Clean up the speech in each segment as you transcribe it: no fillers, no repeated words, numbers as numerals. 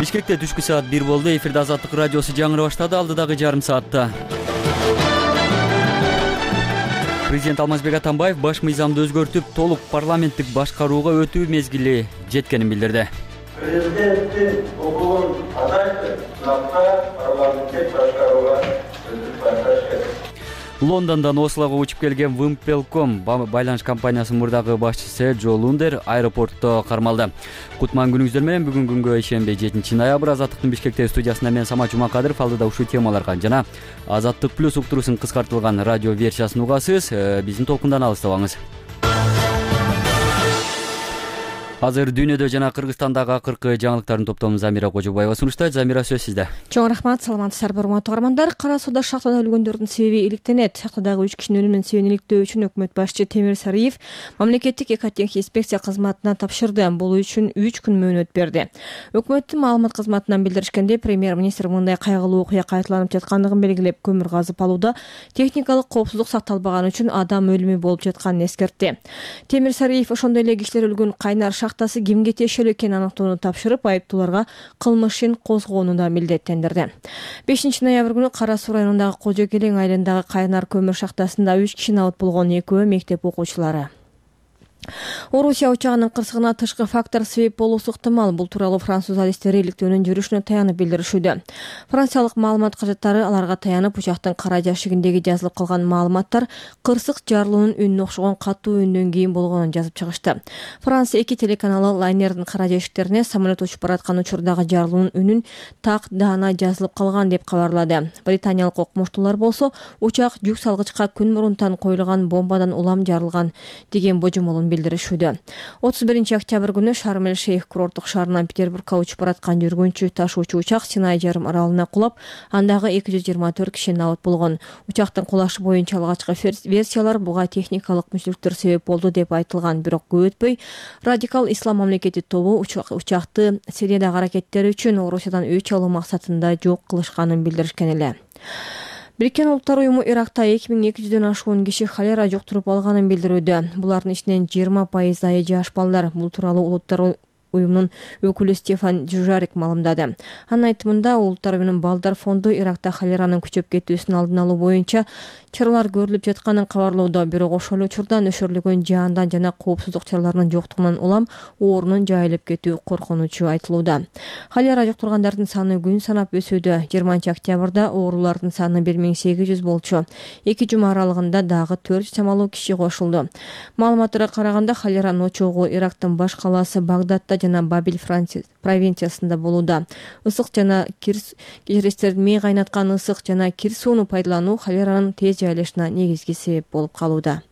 Бишкекте түшкү саат 1 болду. Эфирде Азаттык радиосу жаңыры баштады. Алдыдагы жарым саатта президент Алмазбек Атамбаев баш мыйзамды өзгөртүп, толук парламенттик башкарууга өтүү мезгили жеткенин билдирди. Президенттин укугун атайт, парламенттик башкарууга өтүп башташ керек. Лондондон Ослого учуп келген Wimpelcom байланыш компаниясынын мурдагы башчысы Джо Лундер аэропортто кармалды. Кутман күнүңүздөр менен. Бүгүн күнгө ишенбей 7-ноябрь Азаттыктын Бишкектеги студиясында мен Самат Жумакадыров. Алдыда ушул темаларга жана Азаттык плюс уктуруусунун кыскартылган радио версиясын угасыз. Биздин толкундан алыстабаңыз. Азыр дүйнөдө жана Кыргызстандагы акыркы жаңылыктардын топтомун Замира Кожобаева сунуштайт. Замира, сөз сизде. Чоң рахмат, саламатсыздар урматтуу угармандар. Кара Сууда шахтада өлгөндөрдүн себеби иликтенет. Шахтадагы 3 кишинин өлүмүнүн себебин иликтөө үчүн өкмөт башчы Темир Сариев мамлекеттик экотехник инспекция кызматына тапшырды. Бул үчүн 3 күн мөөнөт берди. Өкмөттүн маалымат кызматынан билдиришкенде, премьер-министр мындай кайгылуу окуя кайталанып жаткандыгын белгилеп, көмүр казып алууда техникалык коопсуздук сакталбаганы үчүн адам өлүмү болуп жатканын эскертти. Темир Сариев ошондой эле кишилер өлгөн Кайнар шахтасы кимге тиешелүү экенин аныктоону тапшырып, айыптууларга кылмыш ишин козгоону да милдеттендирди. 5-ноябрь күнү Кара Суу районундагы Кожо Келең айылындагы Кайнар көмүр шахтасында 3 киши абат болгон, экөө мектеп окуучулары. Орусия учагынын кырсыгына тышкы фактор себеп болуусу ыктымал. Бул тууралуу француз алистери иликтөөнүн жүрүшүнө таянып билдиришүүдө. Франциялык маалымат кажеттары аларга таянып, учактын кара жашигиндеги жазылып калган маалыматтар кырсык жарылуунун үнүнө окшогон катуу үндөн кийин болгонун жазып чыгышты. Франция 2 телеканалы лайнердин кара жашиктерине самолет учуп бараткан учурдагы жарылуунун үнүн так даана жазылып калган деп кабарлады. Британиялык окумуштуулар болсо, учак жүк салгычка күн мурунтан коюлган бомбадан улам жарылган деген божомолун билдиришүүдө. 31 октябрь күнү Шарм-эль-Шейх курорттук шаарынан Петербургка учуп бараткан жүргүнчү ташуучу учак Синай жарым аралына кулап, андагы 224 киши абат болгон. Учактын кулашы боюнча алгачкы версиялар буга техникалык мүчүлүктөр себеп болду деп айтылган, бирок көп өтпөй радикал ислам мамлекети тобу учакты Сириядагы аракеттери үчүн Орусиядан өч алуу максатында жок кылышканын билдиришкен эле. Бириккен Улуттар уюму Иракта 2200дөн ашуун киши холера жуктуруп алганын билдирүүдө. Булардын ичинен 20% айы жаш балдар. Бул тууралуу Улуттар уюмунун өкүлү Стефан Жужарик маалымдады. Анын айтымында, Улуттар уюмунун балдар фонду Иракта холеранын күчөп кетүүсүнүн алдын алуу боюнча чаралар көрүлүп жатканын кабарлоодо. Бирок ошол учурда нөшөрлөгөн жаандан жана коопсуздук чараларынын жоктугунан улам оорунун жайылып кетүү коркунучу айтылууда. Холера жуктургандардын саны күн санап өсүүдө. 20 октябрда оорулардын саны 1800 болчу. 2 жума аралыгында дагы 4 чамалуу киши кошулду. Маалыматтарга караганда, холеранын очогу Ирактын баш калаасы Багдадта жана Бабил провинциясында болууда. Ысык жана кечирестердин мээ кайнаткан ысык жана кир сууну пайдалануу холеранын тез жайылышына негизги себеп болуп калууда.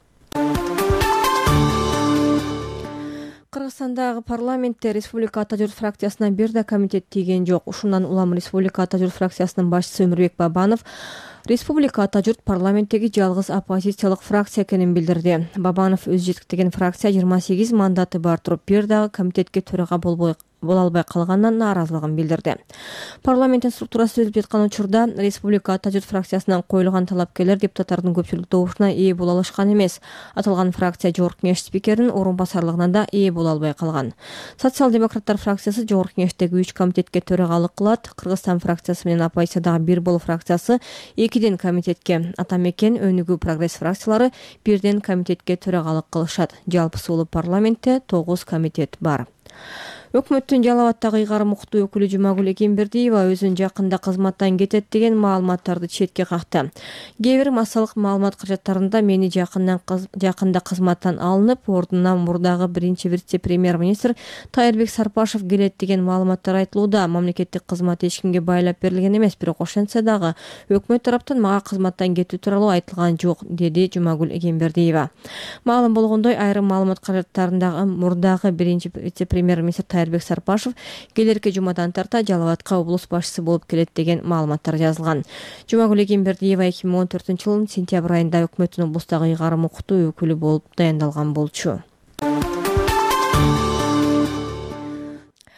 Кыргызстандагы парламентте Республика Ата журт фракциясына бир да комитет тийген жок. Ушундан улам Республика Ата журт фракциясынын башчысы Өмүрбек Бабанов Республика Ата журт парламенттеги жалгыз оппозициялык фракция экенин билдирди. Бабанов өзү жетектеген фракция 28 мандаты бар туруп, бир дагы комитетке төрага боло албай калганынан нааразылыгын билдирди. Парламенттин структурасы түзүлүп жаткан учурда Республика Ата журт фракциясынан коюлган талапкерлер депутаттардын көпчүлүк добушуна ээ боло алышкан эмес. Аталган фракция Жогорку Кеңеш спикеринин орун басарлыгына да ээ боло албай калган. Социал-демократтар фракциясы Жогорку Кеңештеги 3 комитетке төрагалык кылат. Кыргызстан фракциясы менен оппозициядагы Бир Болуу фракциясы 2 комитетке, Атамекен, Өнүгүү, Прогресс фракциялары 1 комитетке төрагалык кылышат. Жалпысуулуу парламентте 9 комитет бар. Өкмөттүн Жалал Абаддагы ыйгарым укуктуу өкүлү Жумагүл Экембердиева өзүн жакында кызматтан кетет деген маалыматтарды четке какты. Кээ бир массалык маалымат каражаттарында мени жакында кызматтан алынып, ордуна мурдагы биринчи вице-премьер-министр Тайырбек Сарпашев келет деген маалыматтар айтылууда. Мамлекеттик кызмат эч кимге байлап берилген эмес, бирок ошентсе дагы өкмөт тараптан мага кызматтан кетүү тууралуу айтылган жок, деди Жумагүл Экембердиева. Маалым болгондой, айрым маалымат каражаттарындагы мурдагы биринчи вице-премьер-министр Тайырбек Сарпашев келерки жумадан тарта Жалал Абадка облус башчысы болуп келет деген маалыматтар жазылган. Жумагүл Экембердиева 2014-жылдын сентябрь айында өкмөттүн облустагы ыйгарым укуктуу өкүлү болуп дайындалган болчу.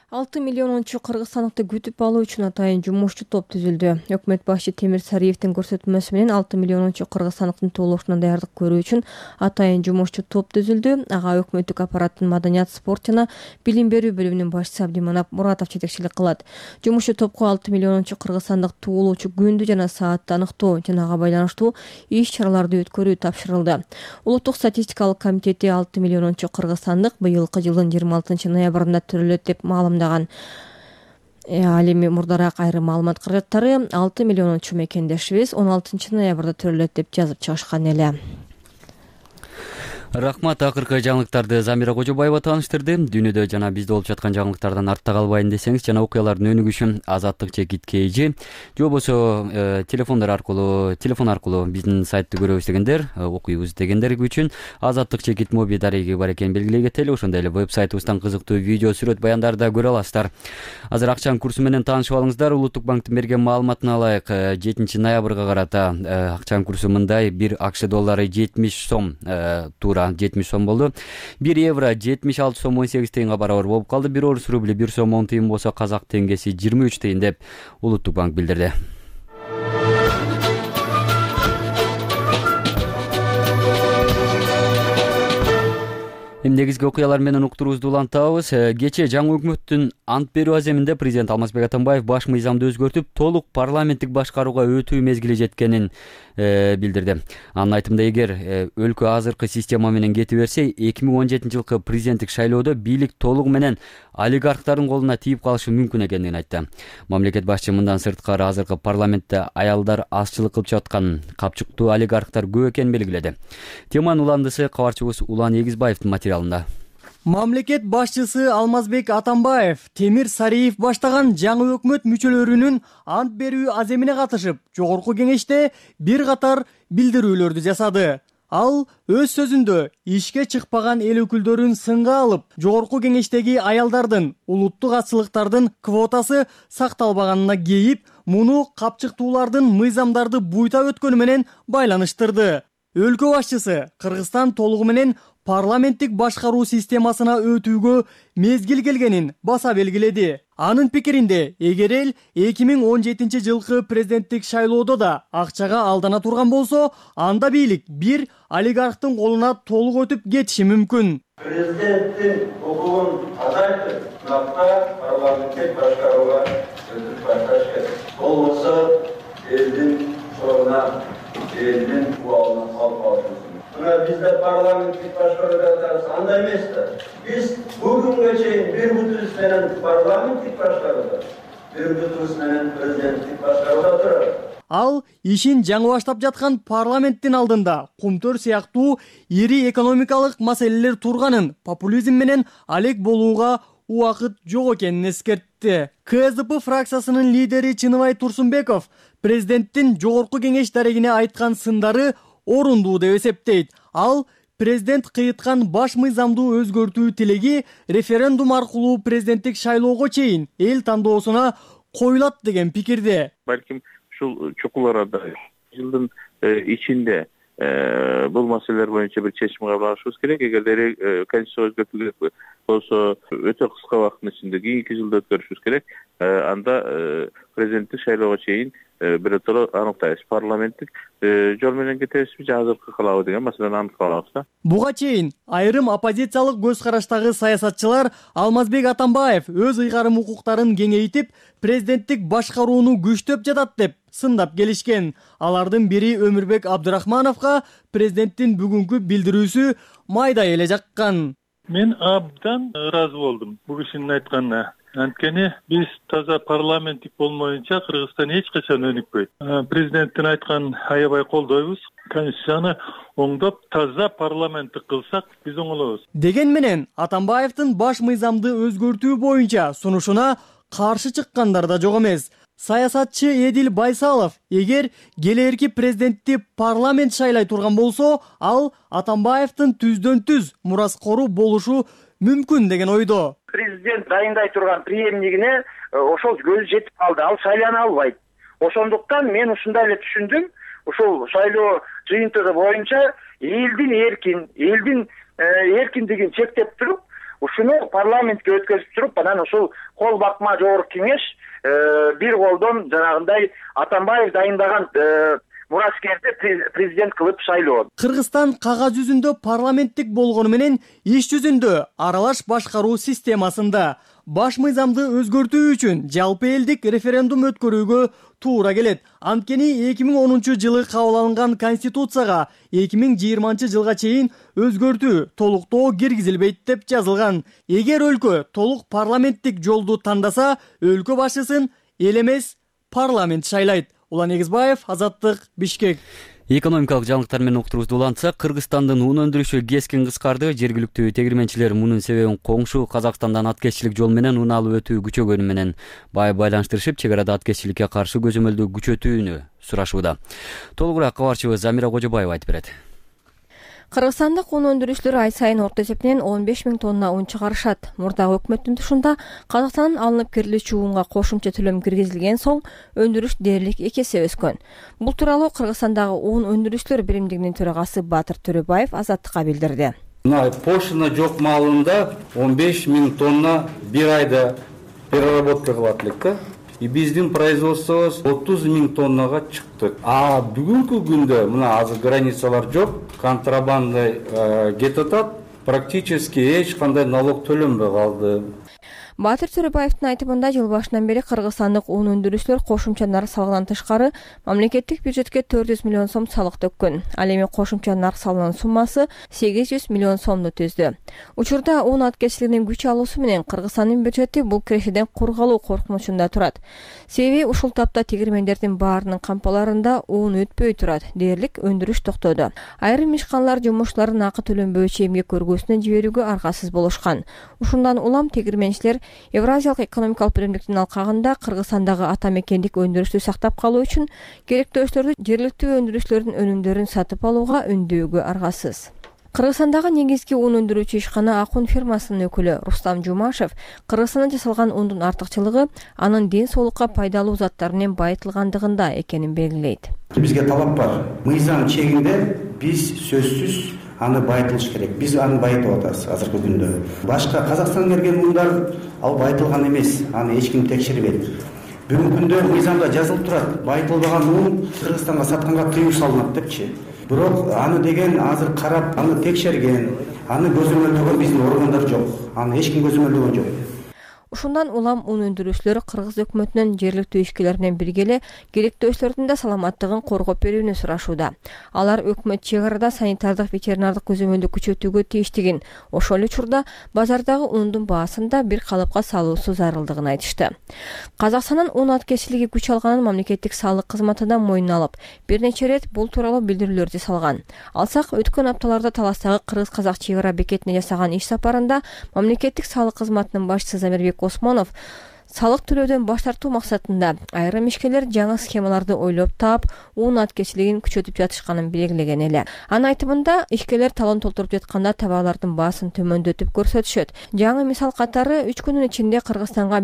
6 миллионунчу кыргызстандыкты күтүп алуу үчүн атайын жумушчу топ түзүлдү. Өкмөт башчы Темир Сариевдин көрсөтмөсү менен 6 миллионунчу кыргызстандыктын тоолошуна даярдык көрүү үчүн атайын жумушчу топ түзүлдү. Ага өкмөттүк аппараттын маданият, спорт жана билим берүү бөлүмүнүн башчысы Абдиманап Муратов жетекчилик кылат. Жумушчу топко 6 миллионунчу кыргызстандык туулуучу күндү жана саатты аныктоо жана ага байланыштуу иш-чараларды өткөрүү тапшырылды. Улуттук статистикалык комитети 6 миллионунчу кыргызстандык быйылкы жылдын 26 ноябрында төрөлөт деп маалымдаган. Ал эми мурдараак айрым маалымат каражаттары 6 миллионунчу мекендешибиз 16 ноябрда төрөлөт деп жазып чыгышкан эле. Рахмат, акыркы жаңылыктарды Замира Кожобаева тааныштырды. Дүйнөдө жана бизде болуп жаткан жаңылыктардан артта калбайын десеңиз жана окуялардын өнүгүшүн Азаттык чекит KG же болбосо телефон аркылуу биздин сайтты көрөбүз дегендер, окуйбуз дегендер үчүн Азаттык чекит моби дареги бар экенин белгилей кетели. Ошондой эле веб-сайтыбыздан кызыктуу видео, сүрөт, баяндарды көрө аласыздар. Азыр акчанын курсу менен таанышып алыңыздар. Улуттук банктын берген маалыматына алайык, 7 ноябрга карата акчанын курсу мындай: 1 АКШ доллары 70 сом, туура 70 сом болду. 1 евро 76 сом 18 тыйынга барабар болуп калды. 1 орус рубли 1 сом 10 тыйын болсо, казак теңгеси 23 тыйын деп Улуттук банк билдирди. Негизги окуялар менен уктуруубузду улантабыз. Кечээ жаңы өкмөттүн ант берүү аземинде президент Алмазбек Атамбаев баш мыйзамды өзгөртүп, толук парламенттик башкарууга өтүү мезгили жеткенин билдирди. Анын айтымында, эгер өлкө азыркы система менен кете берсе, 2017 жылкы президенттик шайлоодо бийлик толугу менен олигархтардын колуна тийип калышы мүмкүн экенин айтты. Мамлекет башчы мындан сырткары азыркы парламентте аялдар азчылык кылып жаткан капчыктуу олигархтар көп экенин белгиледи. Теманын уландысы кабарчыбыз Улан Эгизбаевдин материалында. Мамлекет башчысы Алмазбек Атамбаев Темир Сариев баштаган жаңы өкмөт мүчөлөрүнүн ант берүү аземине катышып, жогорку кеңеште бир катар билдирүүлөрдү жасады. Ал өз сөзүндө ишке чыкпаган эл өкүлдөрүн сынга алып, жогорку кеңештеги аялдардын улуттук азчылыктардын квотасы сакталбаганына кейип, муну капчыктуулардын мыйзамдарды буйта өткөнү менен байланыштырды. Өлкө башчысы Кыргызстан толугу менен парламенттик башкаруу системасына өтүүгө мезгил келгенин баса белгиледи. Анын пикиринде, эгер эл 2017 жылкы президенттик шайлоодо да акчага алдана турган болсо, анда бийлик бир олигархтын колуна толук өтүп кетиши мүмкүн. Президенттин укугун азайтып, парламенттик башкарууга өтүп башташ керек. Болбосо элдин сорунан, элдин убалына калып калышыбыз. Bizde parlamentik başkanlıklar anda emesler. Biz bugün geçen bir bütüsünen parlamentik başkanlıklar, bir bütüsünen prezidentlik başkanlıklar durur. Ал ишин жаңы баштап жаткан парламенттин алдында кумтөр сыяктуу ири экономикалык маселелер турганын, популизм менен алек болууга убакыт жок экенин эскертти. КСДП фракциясынын лидери Чыныбай Турсунбеков президенттин жогорку кеңеш дарегине айткан сындары орундуу деп эсептейт. Ал президент кыйыткан баш мыйзамды өзгөртүү тилеги референдум аркылуу президенттик шайлоого чейин эл тандоосуна коюлат деген пикирде. Балким ушул чукул арада жылдын ичинде бул маселелер боюнча бир чечим кабыл алышыбыз керек. Эгер конституция өзгөртүү керек болсо, өтө кыска убакыттын ичинде кийинки жылда өткөрүшүбүз керек. Анда президенттик шайлоого чейин биротоло аныктайбыз. Парламенттик жол менен кетебизби же азыркы кылабы деген маселени аныкталабыз да. Буга чейин айрым оппозициялык көз караштагы саясатчылар Алмазбек Атамбаев өз ыйгарым укуктарын кеңейтип, президенттик башкарууну күчтөп жатат деп сындап келишкен. Алардын бири Өмүрбек Абдырахмановго президенттин бүгүнкү билдирүүсү майдай эле жаккан. Мен абдан ыраазы болдум бул кишинин айтканына. Анткени биз таза парламенттик болмоюнча Кыргызстан эч качан өнүкпөйт. Президенттин айткан аябай колдойбуз. Конституцияны оңдоп, таза парламенттик кылсак, биз оңолобуз. Деген менен Атамбаевдин баш мыйзамды өзгөртүү боюнча сунушуна каршы чыккандар да жок эмес. Саясатчы Эдил Байсалов, эгер келерки президентти парламент шайлай турган болсо, ал Атамбаевдин түздөн түз мураскору болушу мүмкүн деген ойдо. Президент дайындай турган преемнигине ошол көз жетип калды. Ал шайлана албайт. Ошондуктан мен ушундай эле түшүндүм. Ушул шайлоо жыйынтыгы боюнча элдин эркиндигин чектеп туруп, ушуну парламентке өткөзүп туруп анан ушул кол бакма жогорку кеңеш бир колдон жанагындай Атамбаев дайындаган мураскерди президент кылып шайлоо. Кыргызстан кагаз жүзүндө парламенттик болгону менен иш жүзүндө аралаш башкаруу системасында баш мыйзамды өзгөртүү үчүн жалпы элдик референдум өткөрүүгө туура келет. Анткени 2010 жылы кабыл алынган конституцияга 2020 жылга чейин өзгөртүү толуктоо киргизилбейт деп жазылган. Эгер өлкө толук парламенттик жолду тандаса, өлкө башчысын эл эмес парламент шайлайт. Улан Эгизбаев, Азаттык, Бишкек. Экономикалык жаңылыктар менен уктурубузду улантсак, Кыргызстандын ун өндүрүшү кескин кыскарды. Жергиликтүү тегирменчилер мунун себебин коңшу Казакстандан аткезчилик жол менен ун алып өтүү күчөгөнү менен байланыштырышып, чек арада аткезчиликке каршы көзөмөлдү күчөтүүнү сурашууда. Толугураак кабарчыбыз Замира Кожобаева айтып берет. Кыргызстандык ун өндүрүүчүлөр ай сайын орто эсепинен 15 000 тонна ун чыгарышат. Мурдагы өкмөттүн тушунда Казакстандан алынып келүүчү унга кошумча төлөм киргизилген соң өндүрүш дээрлик 2 эсе өскөн. Бул тууралуу Кыргызстандагы ун өндүрүүчүлөр биримдигинин төрагасы Батыр Төрөбаев Азаттыкка билдирди. Пошлина жок маалында 15 000 тонна бир айда переработка кылат элек да. И биздин производствобуз 30 000 тоннага чыкты. А бүгүнкү күндө мына азыр границалар жок, контрабанда кетип атат, практически эч кандай налог төлөнбөй калды. Батыр Төрөбаевдин айтымында жыл башынан бери кыргызстандык ун өндүрүүчүлөр кошумча нарк салыгынан тышкары мамлекеттик бюджетке 400 миллион сом салык төккөн. Ал эми кошумча нарк салынын суммасы 800 миллион сомду түздү. Учурда ун аткезчилигинин күч алуусу менен Кыргызстандын бюджети бул кирешеден кургалуу коркунучунда турат. Себеби ушул тапта тегирмендердин баарынын кампаларында ун өтпөй турат, дээрлик өндүрүш токтоду. Айрым ишканалар жумушчулардын акы төлөнбөйчү эмгек көргөсүнө жиберүүгө аргасыз болушкан. Ушундан улам тегирменчилер Евразиялык экономикалык биримдиктин алкагында Кыргызстандагы ата мекендик өндүрүштү сактап калуу үчүн керектөөчүлөрдү жергиликтүү өндүрүүчүлөрдүн өнүмдөрүн сатып алууга үндөөгө аргасыз. Кыргызстандагы негизги ун өндүрүүчү ишкана Акун фирмасынын өкүлү Рустам Жумашев Кыргызстанда жасалган ундун артыкчылыгы анын ден соолукка пайдалуу заттар менен байытылгандыгында экенин белгилейт. Бизге талап бар. Мыйзам чегинде биз сөзсүз аны байытылыш керек. Биз аны байытып атабыз азыркы күндө. Башка Казакстандан келген ундар ал байытылган эмес, аны эч ким текшербейт. Бүгүнкү күндө мыйзамда жазылып турат, байытылбаган ун Кыргызстанга сатканга тыюу салынат депчи. Бирок аны деген азыр карап, аны текшерген, аны көзөмөлдөгөн биздин органдар жок. Аны эч ким көзөмөлдөгөн жок. Ушундан улам ун өндүрүүчүлөр Кыргыз өкмөтүнөн жергиликтүү ишкерлер менен бирге эле керектөөчүлөрдүн да саламаттыгын коргоп берүүнү сурашууда. Алар өкмөт чек арада санитардык ветеринардык көзөмөлдү күчөтүүгө тийиштигин, ошол учурда базардагы ундун баасында бир калыпка салуусу зарылдыгын айтышты. Казакстандын ун аткезчилиги күч алганын мамлекеттик салык кызматы да мойнуна алып, бир нече ирет бул тууралуу билдирүүлөрдү салган. Алсак, өткөн апталарда Таластагы кыргыз-казак чек ара бекетине жасаган иш сапарында мамлекеттик салык кызматынын башчысы Замирбек Осмонов салык төлөөдөн баш тартуу максатында айрым ишкерлер жаңы схемаларды ойлоп таап, ун аткезчилигин күчөтүп жатышканын белгилеген эле. Анын айтымында, ишкерлер талон толтуруп жатканда товарлардын баасын төмөндөтүп көрсөтүшөт. Жаңы мисал катары 3 күнүн ичинде Кыргызстанга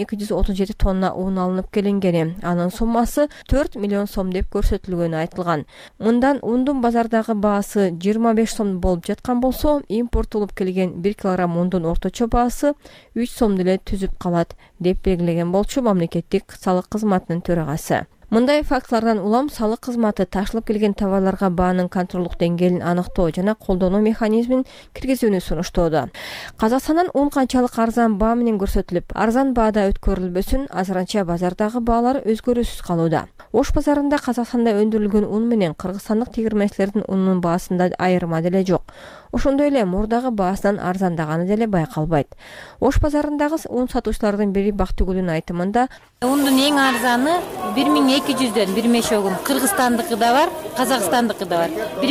1237 тонна ун алынып келингени, анын суммасы 4 миллион сом деп көрсөтүлгөнү айтылган. Мындан ундун базардагы баасы 25 сом болуп жаткан болсо, импорттолуп келген 1 килограмм ундун орточо баасы 3 сомду эле түзүп калат деп белгилеген болчу мамлекеттик салык кызматынын төрагасы. Мындай фактылардан улам салык кызматы ташылып келген товарларга баанын контролдук деңгээлин аныктоо жана колдонуу механизмин киргизүүнү сунуштоодо. Казакстандан ун канчалык арзан баа менен көрсөтүлүп, арзан баада өткөрүлбөсүн, азырынча базардагы баалар өзгөрүүсүз калууда. Ош базарында Казакстанда өндүрүлгөн ун менен кыргызстандык тегирменчилердин унунун баасында айырма деле жок. Ошондой эле мурдагы баасынан арзандаганы деле байкалбайт. Ош базарындагы ун сатуучулардын бири Бактыгүлдүн айтымында, ундун эң арзаны 1200дөн бир мешогун, кыргызстандыкы да бар, казакстандыкы да бар.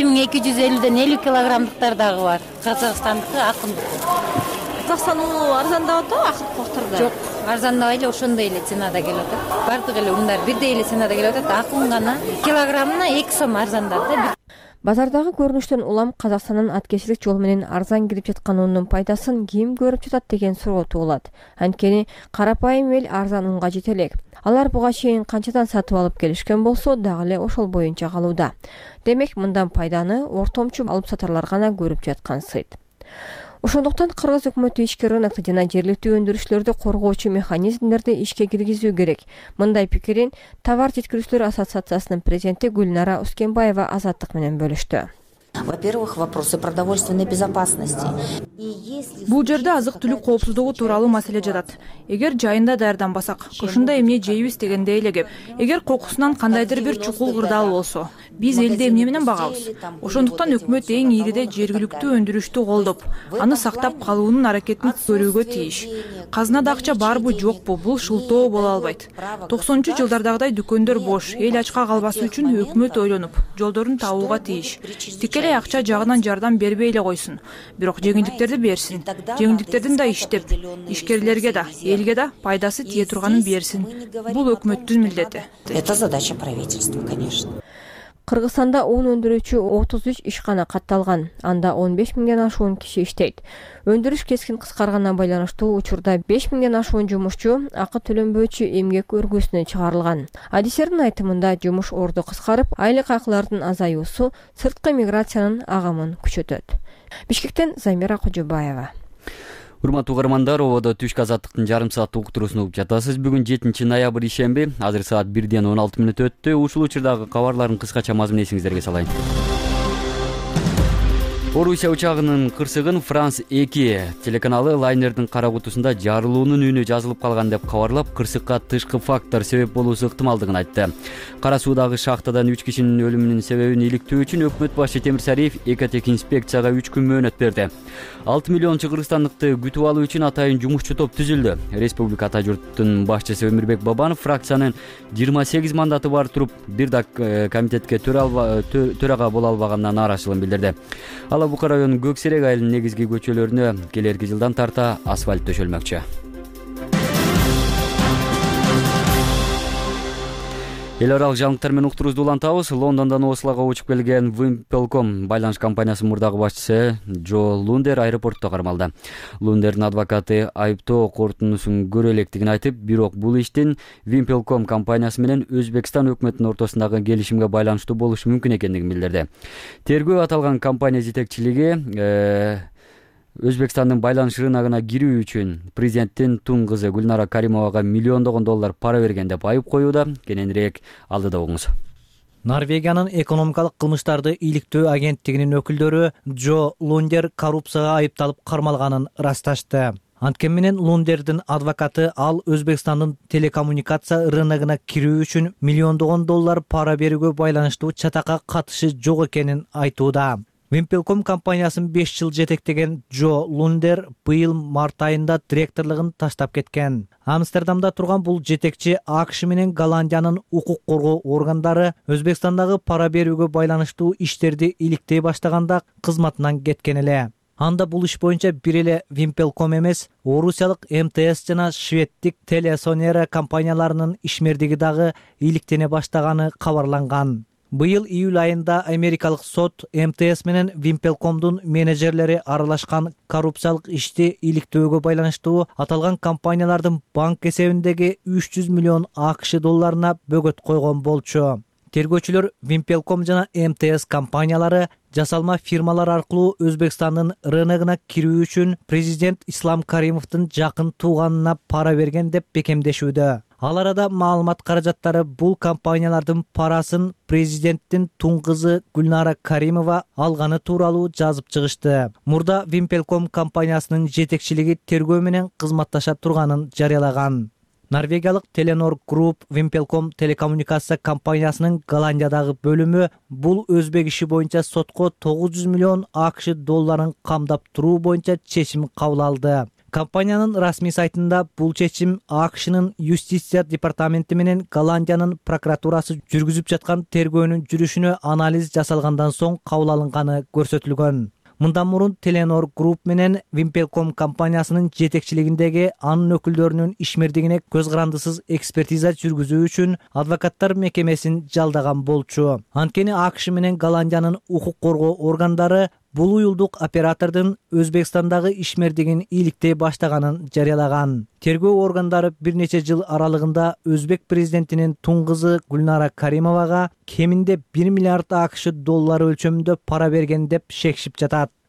1250ден 50 килограммдыктар дагы бар. Казакстандыкы, Акындыкы. Казакстан уну арзандап атабы акыркы убактарда? Жок, арзандабай эле ошондой эле ценада келип атат. Бардык эле ундар бирдей эле ценада келип атат. Акын гана килограммына 2 сом арзандады да. Базардагы көрүнүштөн улам Казакстандын аткезчилик жол менен арзан кирип жаткан ундун пайдасын ким көрүп жатат деген суроо туулат. Анткени карапайым эл арзан унга жете элек. Алар буга чейин канчадан сатып алып келишкен болсо дагы эле ошол боюнча калууда. Демек, мындан пайданы ортомчу алып сатарлар гана көрүп жаткан сыйт. Ошондуктан кыргыз өкмөтү ички рынокто жана жергиликтүү өндүрүшчүлөрдү коргоочу механизмдерди ишке киргизүү керек. Мындай пикирин Товар жеткирүүчүлөр ассоциациясынын президенти Гүлнара Ускенбаева Азаттык менен бөлүштү. Во-первых, вопросы продовольственной безопасности. Бул жерде азык-түлүк коопсуздугу тууралуу маселе жатат. Эгер жайында даярданбасак, ушундай эмне жейбиз дегенде эле кеп. Эгер кокусунан кандайдыр бир чукул кырдаал болсо, биз элди эмне менен багабыз? Ошондуктан өкмөт эң ийриде жергиликтүү өндүрүштү колдоп, аны сактап калуунун аракетин көрүүгө тийиш. Казынада акча барбы жокпу, бул шылтоо боло албайт. 90-жылдардагыдай дүкөндөр бош, эл ачка калбасы үчүн өкмөт ойлонуп, жолдорун табууга тийиш. Тикелей акча жагынан жардам бербей эле койсун. Бирок жеңилдиктерди берсин. Жеңилдиктердин да иштеп, ишкерлерге да, элге да пайдасы тие турганын берсин. Бул өкмөттүн милдети. Это задача правительства, конечно. Кыргызстанда un өндүрүүчү 33 ишкана катталган. Анда 15 миңден ашуун киши иштейт. Өндүрүш кескин кыскарганына байланыштуу учурда 5 миңден ашуун жумушчу акы төлөнбөөчү эмгек өргөсүнө чыгарылган. Адистердин айтымында жумуш орду кыскарып, айлык акылардын азаюусу сырткы миграциянын агымын күчөтөт. Бишкектен Замира Кожобаева. Урматтуу угармандар, ободо түшкү азаттыктын жарым сааттык уктуруусун угуп жатасыз. Бүгүн 7 ноябрь ишемби. Азыр саат 1:16 өттү. Ушул учурдагы кабарлардын кыскача мазмунун эсиңиздерге салайын. Орусия учагынын кырсыгын Франс 2 телеканалы лайнердин кара кутусунда жарылуунун үнү жазылып калган деп кабарлап, кырсыкка тышкы фактор себеп болуусу ыктымалдыгын айтты. Кара суудагы шахтадан 3 кишинин өлүмүнүн себебин иликтөө үчүн өкмөт башы Темир Сариев экотек инспекцияга 3 күн мөөнөт берди. 6 миллиончу кыргызстандыкты күтүп алуу үчүн атайын жумушчу топ түзүлдү. Республика ата журттун башчысы Өмүрбек Бабанов фракциянын 28 мандаты бар туруп, бир да комитетке төрага боло албаганына нааразычылыгын билдирди. Букар районунун Көксерек айылынын негизги көчөлөрүнө келерки жылдан тарта асфальт төшөлмөкчү. Эл аралык жаңылыктар менен уктуруубузду улантабыз. Лондондон Ослого учуп келген Wimpelcom байланыш компаниясынын мурдагы башчысы Джо Лундер аэропортто кармалды. Лундердин адвокаты айыптоо корутундусун көрө электигин айтып, бирок бул иштин Wimpelcom компаниясы менен Өзбекстан өкмөтүнүн ортосундагы келишимге байланыштуу болушу мүмкүн экендигин билдирди. Тергөө аталган компания жетекчилиги Өзбекстандын байланыш рыногуна кирүү үчүн президенттин тун кызы Гүлнара Каримовага миллиондогон доллар пара берген деп айып коюуда. Кененирээк алдыда угуңуз. Норвегиянын экономикалык кылмыштарды иликтөө агенттигинин өкүлдөрү Джо Лундер коррупцияга айыпталып кармалганын ырасташты. Анткени менен Лундердин адвокаты ал Өзбекстандын телекоммуникация рыногуна кирүү үчүн миллиондогон доллар пара берүүгө байланыштуу чатакка катышы жок экенин айтууда. Wimpelcom компаниясын 5 жыл жетектеген Джо Лундер быйыл март айында директорлугун таштап кеткен. Амстердамда турган бул жетекчи АКШ менен Голландиянын укук коргоо органдары Өзбекстандагы пара берүүгө байланыштуу иштерди иликтей баштаганда кызматынан кеткен эле. Анда бул иш боюнча бир эле Wimpelcom эмес, орусиялык МТС жана шведтик Телесонера компанияларынын ишмердиги дагы иликтене баштаганы кабарланган. Быйыл июль айында америкалык сот МТС менен Wimpelcomдун менеджерлери аралашкан коррупциялык ишти иликтөөгө байланыштуу аталган компаниялардын банк эсебиндеги 300 миллион АКШ долларына бөгөт койгон болчу. Тергөөчүлөр Wimpelcom жана МТС компаниялары жасалма фирмалар аркылуу Өзбекстандын рыногуна кирүү үчүн президент Ислам Каримовдун жакын тууганына пара берген деп бекемдешүүдө. Ал арада маалымат каражаттары бул компаниялардын парасын президенттин тун кызы Гүлнара Каримова алганы тууралуу жазып чыгышты. Мурда Wimpelcom компаниясынын жетекчилиги тергөө менен кызматташа турганын жарыялаган. Норвегиялык Telenor Group Wimpelcom телекоммуникация компаниясынын Голландиядагы бөлүмү бул өзбек иши боюнча сотко 900 миллион АКШ долларын камдап туруу боюнча чечим кабыл алды. Компаниянын расмий сайтында бул чечим АКШнын юстиция департаменти менен Голландиянын прокуратурасы жүргүзүп жаткан тергөөнүн жүрүшүнө анализ жасалгандан соң кабыл алынганы көрсөтүлгөн. Мындан мурун Telenor Group менен Wimpelcom компаниясынын жетекчилигиндеги анын өкүлдөрүнүн ишмердигине көз карандысыз экспертиза жүргүзүү үчүн адвокаттар мекемесин жалдаган болчу. Анткени АКШ менен Голландиянын укук коргоо органдары бул уюлдук оператордун Өзбекстандагы ишмердигин иликтей баштаганын жарыялаган. Тергөө органдары бир нече жыл аралыгында Өзбек президентинин тун кызы Гүлнара Каримовага кеминде 1 миллиард АКШ доллары өлчөмүндө пара берген деп шекшип жатат.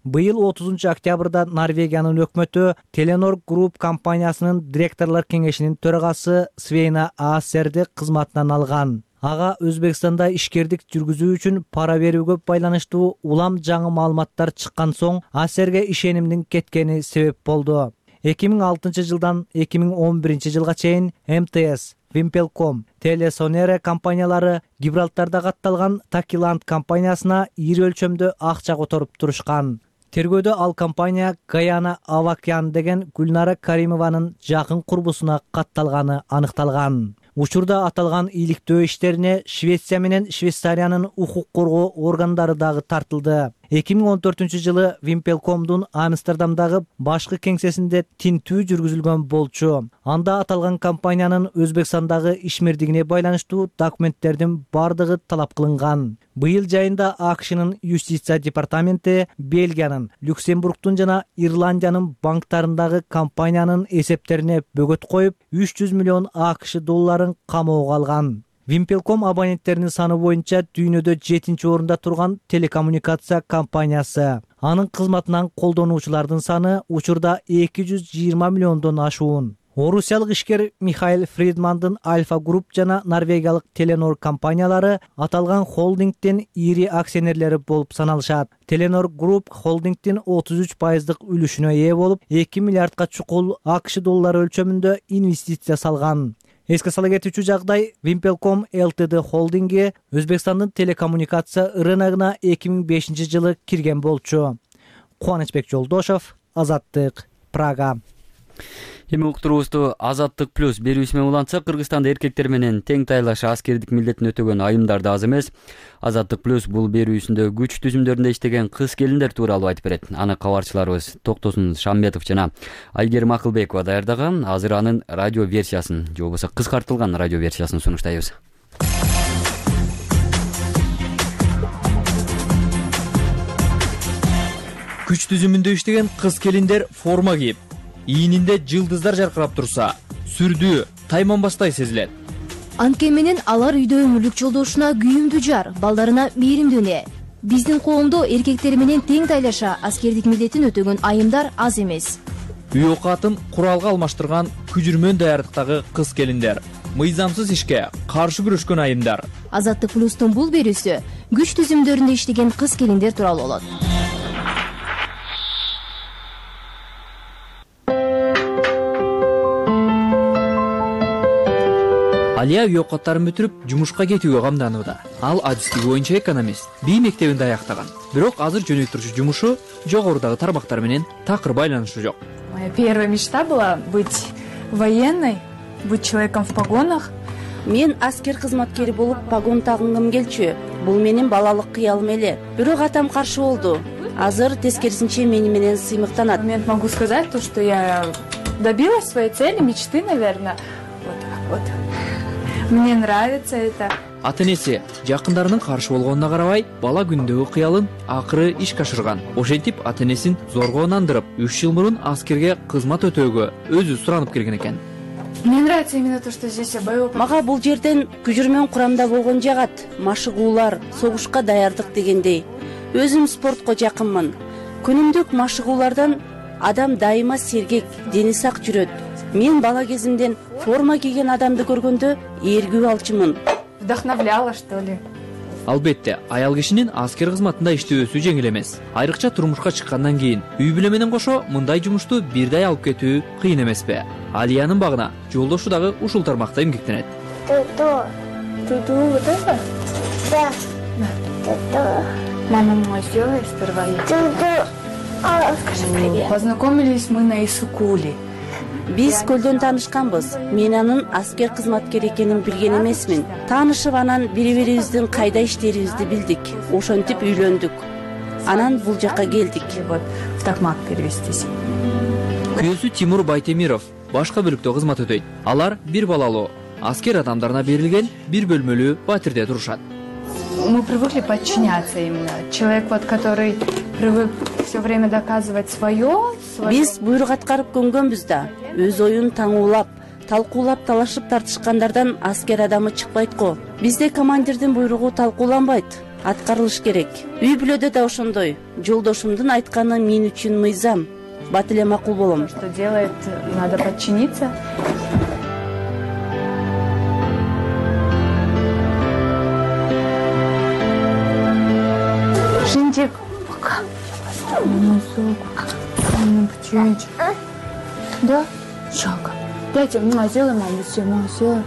Быйыл 30 октябрда Норвегиянын өкмөтү Telenor Group компаниясынын директорлор кеңешинин төрагасы Свейна Аасерди кызматынан алган. Ага Өзбекстанда ишкердик жүргүзүү үчүн пара берүүгө байланыштуу улам жаңы маалыматтар чыккан соң Аасерге ишенимдин кеткени себеп болду. 2006 жылдан 2011 жылга чейин МТС, Wimpelcom, Telesonera компаниялары Гибралтарда катталган Takiland компаниясына ири өлчөмдө акча которуп турушкан. Тергөөдө ал компания Гаяна Авакян деген Гүлнара Каримованын жакын курбусуна катталганы аныкталган. Учурда аталган ийгиликтөө иштерине Швеция менен Швейцариянын укук коргоо органдары дагы тартылды. 2014 жылы Wimpelcomдун Амстердамдагы башкы кеңсесинде тинтүү жүргүзүлгөн болчу. Анда аталган компаниянын Өзбекстандагы ишмердигине байланыштуу документтердин бардыгы талап кылынган. Быйыл жайында АКШнын юстиция департаменти Бельгиянын, Люксембургдун жана Ирландиянын банктарындагы компаниянын эсептерине бөгөт коюп, 300 миллион АКШ долларын камоого алган. Wimpelcom абоненттеринин саны боюнча дүйнөдө 7-чи орунда турган телекоммуникация компаниясы. Анын кызматынан колдонуучулардын саны учурда 220 миллиондон ашуун. Орусиялык ишкер Михаил Фридмандын Альфа Групп жана норвегиялык Telenor компаниялары аталган холдингдин ири акционерлери болуп саналышат. Telenor Group холдингдин 33% үлүшүнө ээ болуп, 2 миллиардка чукул АКШ доллары өлчөмүндө инвестиция салган. Эске сала кетүүчү жагдай, Wimpelcom Ltd холдинги Өзбекстандын телекоммуникация рыногуна 2005 жылы кирген болчу. Кубанычбек Жолдошов, Азаттык, Прага. Эми уктуруубузду Азаттык плюс берүүсү менен улантсак, Кыргызстанда эркектер менен тең тайлаш аскердик милдетин өтөгөн айымдар да аз эмес. Азаттык плюс бул берүүсүндө күч түзүмдөрүндө иштеген кыз келиндер тууралуу айтып берет. Аны кабарчыларыбыз Токтосун Шамбетов жана Айгерим Акылбекова даярдаган. Азыр анын радио версиясын, же болбосо кыскартылган радио версиясын сунуштайбыз. Күч түзүмүндө иштеген кыз келиндер форма кийип, ийининде жылдыздар жаркырап турса, сүрдүү, тайманбастай сезилет. Анткени менен алар үйдө өмүрлүк жолдошуна күйүмдүү жар, балдарына мээримдүү эне. Биздин коомдо эркектер менен тең тайлаша аскердик милдетин өтөгөн айымдар аз эмес. Үй окатын куралга алмаштырган күжүрмөн даярдыктагы кыз келиндер, мыйзамсыз ишке каршы күрөшкөн айымдар. Азаттык плюстун бул берүүсү күч түзүмдөрүндө иштеген кыз келиндер тууралуу болот. Алия үй окаттарын бүтүрүп, жумушка кетүүгө камданууда. Ал адистиги боюнча экономист, бий мектебинде аяктаган. Бирок азыр жөнөттүрүүчү жумушу жогорудагы тармактар менен такыр байланышы жок. Моя первая мечта была быть военной, быть человеком в погонах. Мен аскер кызматкери болуп погон тагынгым келчү. Бул менин балалык кыялым эле. Бирок атам каршы болду. Азыр тескерисинче мени менен сыймыктанат. Могу сказать то, что я добилась своей цели, мечты, наверное. Вот так вот. Мне нравится это. Ата-энеси жакындарынын каршы болгонуна карабай, бала күндөгү кыялын акыры ишке ашырган. Ошентип ата-энесин зорго нандырып, 3 жыл мурун аскерге кызмат өтөөгө өзү суранып келген экен. Мне нравится именно то, что здесь я боюсь. Мага бул жерден күжүрмөн курамда болгон жагат. Машыгуулар, согушка даярдык дегендей. Өзүм спортко жакынмын. Күнүмдүк машыгуулардан адам дайыма сергек, дени сак жүрөт. Мен бала кезимден форма кийген адамды көргөндө эргүү алчумун. Вдохновляла, что ли? Албетте, аял кишинин аскер кызматында иштөөсү жеңил эмес. Айрыкча турмушка чыккандан кийин үй бүлө менен кошо мындай жумушту бирдей алып кетүү кыйын эмеспи? Алиянын багына жолдошу дагы ушул тармакта эмгектенет. Туду, вот это? Да. Мама мой сделай сперва. Скажи привет. Познакомились мы на Исыкуле. Биз көлдөн таанышканбыз. Мен анын аскер кызматкер экенин билген эмесмин. Таанышып анан бири-бирибиздин кайда иштерибизди билдик. Ошентип үйлөндүк. Анан бул жакка келдик. Вот в Токмак перевестись. Күйөөсү Тимур Байтемиров башка бөлүктө кызмат өтөйт. Алар бир балалуу, аскер адамдарына берилген бир бөлмөлүү батирде турушат. Мы привыкли подчиняться именно. Человек, вот, который привык все время доказывать свое. Биз буйрук аткарып көнгөнбүз да. Өз оюн таңуулап, талкуулап талашып тартышкандардан аскер адамы чыкпайт го. Бизде командирдин буйругу талкууланбайт. аткарылыш керек. Үй бүлөдө да ошондой. Жолдошумдун айтканы мен үчүн мыйзам. Бат эле макул болом. Что делает, надо подчиниться. Шинчик. Птенчик. Да? Шаг. Дайте, сделай, мама, все, мама, сделай.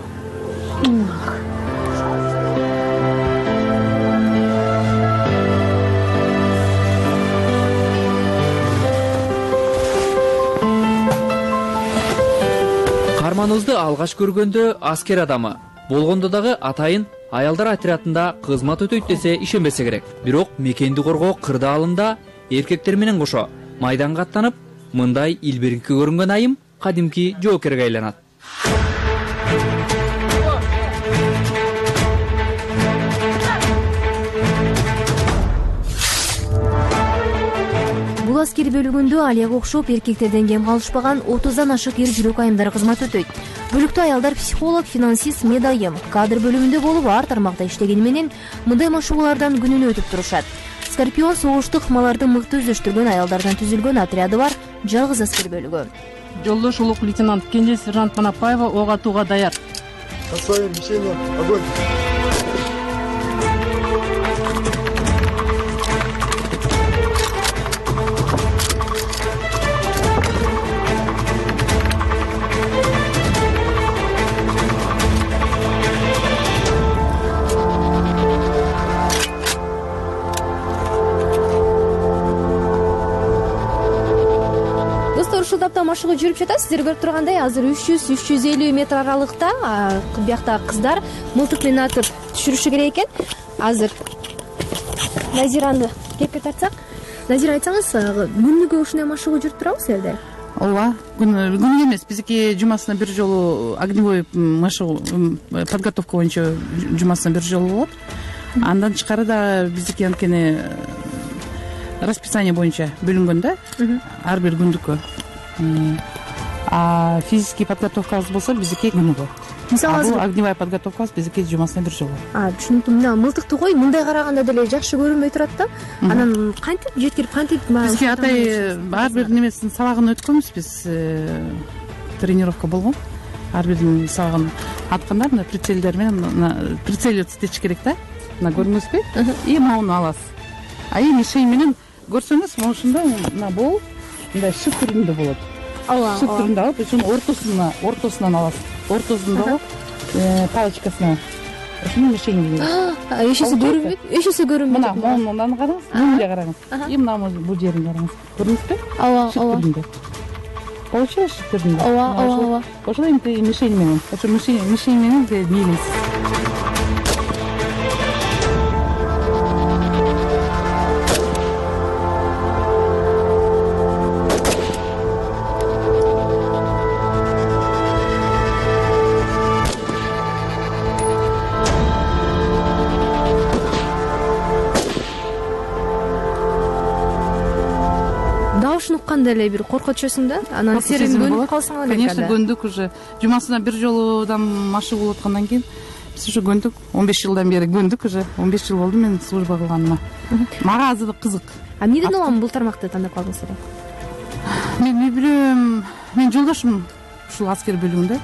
Карманыбызды алгаш көргөндө аскер адамы, болгондо дагы атайын аялдар отрядында кызмат өтөйт десе ишенбесе керек. Бирок мекенди коргоо кырдаалында эркектер менен кошо майданга аттанып, мындай илбиринки көрүнгөн айым кадимки жоокерге айланат. Бул аскер бөлүгүндө алияга окшоп эркектерден кем калышпаган 30дан ашык эр жүрөк айымдар кызмат өтөйт. Бөлүктө аялдар психолог, финансист, медайым, кадр бөлүмүндө болуп ар тармакта иштегени менен мындай машыгуулардан күнүнө өтүп турушат. Скорпион согуштук маларды мыкты өздөштүргөн аялдардан түзүлгөн отряды бар жалгыз аскер бөлүгү. Жолдош улук лейтенант Кенже сержант Манапаева ок атууга даяр. Поставим мишень, огонь. Ушул тапта машыгуу жүрүп жатат. Сиздер көрүп тургандай, азыр 300-350 метр аралыкта биякта кыздар мылтык менен атып түшүрүшү керек экен. Азыр Назираны кепке тартсак, Назира, айтсаңыз, күнүгө ушундай машыгуу жүрүп турабы силерде? Ооба, күнүгө эмес, биздики жумасына бир жолу огневой машыгуу подготовка боюнча жумасына бир жолу болот. Андан тышкары да биздики анткени расписание боюнча бөлүнгөн да, ар бир күндүккө. А физический подготовкабыз болсо биздики күнүгө. Мисалы бул огневая подготовкабыз биздики жумасына бир жолу. Түшүндүм. Мына мылтыкты кой, мындай караганда деле жакшы көрүнбөй турат да. Анан кантип жеткирип, кантип бизге атай ар бир немесин сабагын өткөнбүз биз. Тренировка болгон. Ар биринин сабагын атканда мына прицелдер менен прицелиться этиш керек да. Мына көрүнөсүзбү? И мауну аласыз. Ай мишень менен көрсөңүз, могу ушундай мына бол мындай шык түрүндө болот. Шык түрүндө алып, ушунун ортосунан аласыз. Ортосундагы палочкасына ушуну мишень. Эшесе көрүнбөйт? Эшесе көрүнбөйт. Мына моунунан караңыз, мындай караңыз. И мына бул жерин караңыз. Көрүнүппү? Ооба. Получилось шык түрүндө. Ооба. Ошол эми мишень менен. Ошо мишень менен мейлиңиз. Укканда эле бир коркотчусуң да, анан сен көнүп калсаң эле. Конечно, көндүк уже. Жумасына бир жолудан машыгуу болуп аткандан кийин биз уже көндүк. 15 жылдан бери көндүк уже. 15 жыл болду мен служба кылганыма. Мага азыр кызык. Эмнеден улам бул тармакты тандап калдыңыз эле? Мен үй бүлөм, мен жолдошум ушул аскер бөлүгүндө.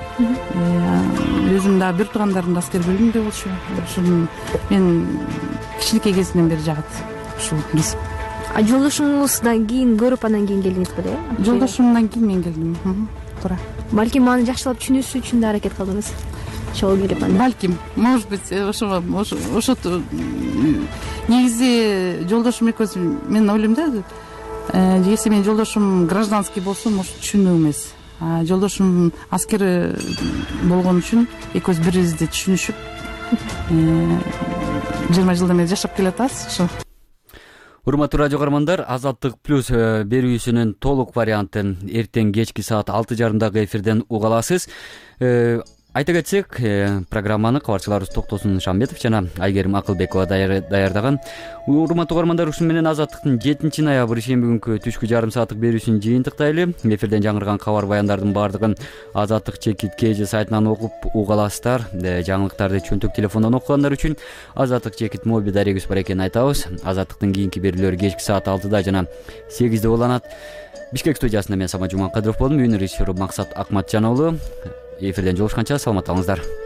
Өзүм да бир туугандарым да аскер бөлүгүндө болчу. Ушун мен кичинекей кезинен бери жагат ушул биз. Жолдошуңуздан кийин көрүп анан кийин келдиңиз беле? Жолдошумдан кийин мен келдим. Туура. Балким аны жакшылап түшүнүүсү үчүн да аракет кылдыңыз. Чогуу келип анда. Балким, может быть, ошо негизи жолдошум экөөбүз мен ойлойм да, если менин жолдошум гражданский болсо, может түшүнүү эмес. Жолдошум аскер болгон үчүн экөөбүз бири бирибизди түшүнүшүп 20 жылдан бери жашап келатабыз. Ошо. Урматтуу радио көрөрмандар, Азаттык плюс берүүсүнүн толук вариантын эртең кечки саат 6:30 эфирден уга аласыз. Айта кетсек, программаны кабарчыларыбыз Токтосун Шамбетов жана Айгерим Акылбекова даярдаган. Урматтуу угармандар, ушун менен Азаттыктын 7 ноябрь ишемби күнкү түшкү жарым сааттык берүүсүн жыйынтыктайлы. Эфирден жаңырган кабар баяндардын баардыгын Азаттык чекит КЖ сайтынан окуп уга аласыздар. Жаңылыктарды чөнтөк телефондон окугандар үчүн Азаттык чекит мобил дарегибиз бар экенин айтабыз. Азаттыктын кийинки берүүлөрү кечки саат 6да жана 8де уланат. Бишкек студиясында мен Самат Жуманкадыров болдум. Үйүн режиссеру Максат Акматжан уулу. Эфирден жолушканча саламатта болуңуздар.